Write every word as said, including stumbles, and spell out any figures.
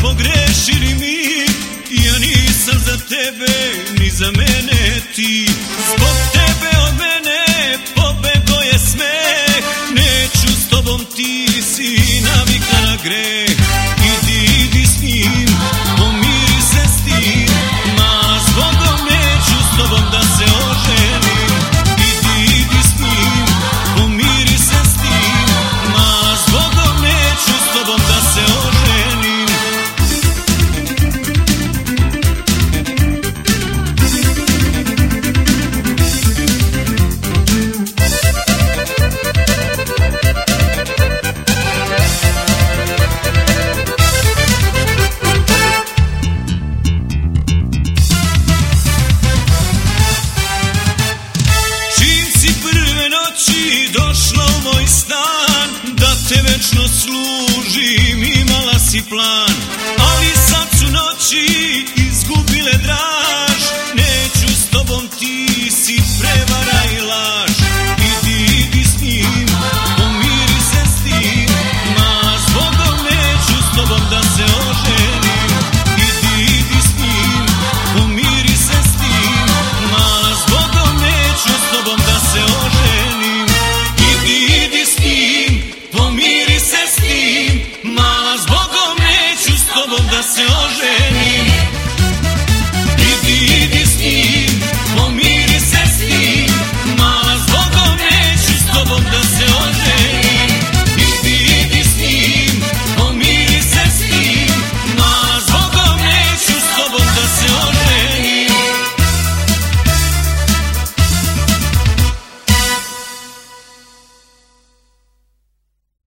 pogrešili mi, ja nisam za tebe, ni za mene ti. Zbog tebe od mene pobego je smeh, neću s tobom, ti si navika na greh. Idi, idi s njim, pomiri se s tim, ma s Bogom neću s tobom da se oženim. Idi, idi s njim, pomiri se s tim, ma s Bogom neću s tobom da se oženim. Došla u moj stan, da te večno služim, imala si plan, ali sad su noći izgubile draž, neću s tobom, ti si prevara i laž. Idi, idi s njim, pomiri se s tim, ma s Bogom neću s tobom da se oženim. Idi, idi s njim, pomiri se s tim, ma s Bogom neću s tobom da se oženim. Idi s njim, pomiri se s tim, ma s Bogom neću s tobom da se